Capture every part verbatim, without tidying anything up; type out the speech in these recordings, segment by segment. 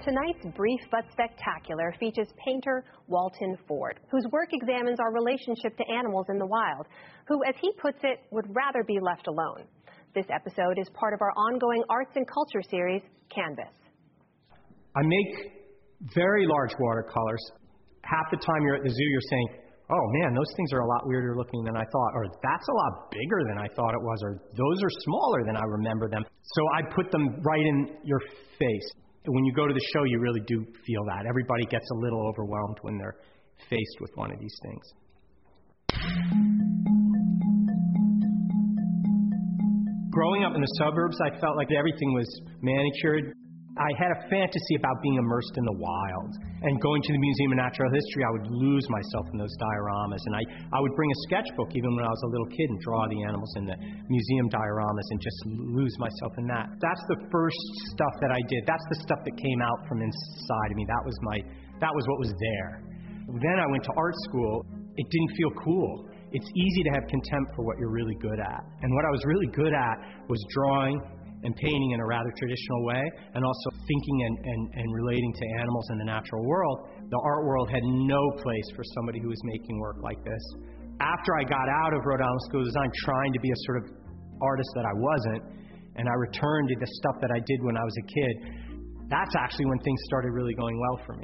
Tonight's Brief but Spectacular features painter Walton Ford, whose work examines our relationship to animals in the wild, who, as he puts it, would rather be left alone. This episode is part of our ongoing arts and culture series, Canvas. I make very large watercolors. Half the time you're at the zoo, you're saying, oh man, those things are a lot weirder looking than I thought, or that's a lot bigger than I thought it was, or those are smaller than I remember them. So I put them right in your face. When you go to the show, you really do feel that. Everybody gets a little overwhelmed when they're faced with one of these things. Growing up in the suburbs, I felt like everything was manicured. I had a fantasy about being immersed in the wild. And going to the Museum of Natural History, I would lose myself in those dioramas. And I, I would bring a sketchbook even when I was a little kid and draw the animals in the museum dioramas and just lose myself in that. That's the first stuff that I did. That's the stuff that came out from inside of me. That was my, that was what was there. Then I went to art school. It didn't feel cool. It's easy to have contempt for what you're really good at. And what I was really good at was drawing and painting in a rather traditional way, and also thinking and, and, and relating to animals in the natural world. The art world had no place for somebody who was making work like this. After I got out of Rhode Island School of Design trying to be a sort of artist that I wasn't, and I returned to the stuff that I did when I was a kid, that's actually when things started really going well for me.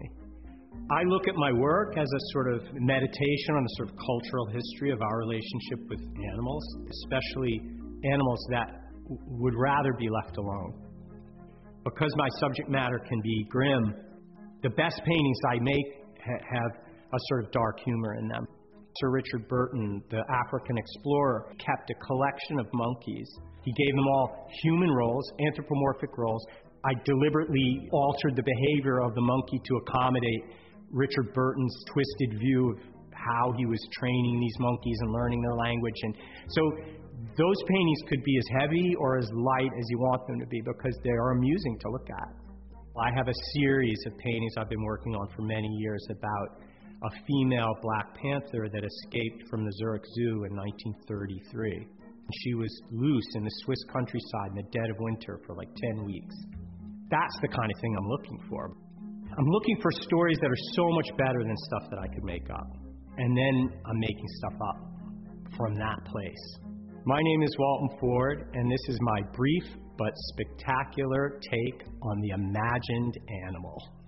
I look at my work as a sort of meditation on the sort of cultural history of our relationship with animals, especially animals that would rather be left alone. Because my subject matter can be grim, the best paintings I make ha- have a sort of dark humor in them. Sir Richard Burton, the African explorer, kept a collection of monkeys. He gave them all human roles, anthropomorphic roles. I deliberately altered the behavior of the monkey to accommodate Richard Burton's twisted view of how he was training these monkeys and learning their language. And so those paintings could be as heavy or as light as you want them to be because they are amusing to look at. I have a series of paintings I've been working on for many years about a female black panther that escaped from the Zurich Zoo in nineteen thirty-three. She was loose in the Swiss countryside in the dead of winter for like ten weeks. That's the kind of thing I'm looking for. I'm looking for stories that are so much better than stuff that I could make up. And then I'm making stuff up from that place. My name is Walton Ford, and this is my brief but spectacular take on the imagined animal.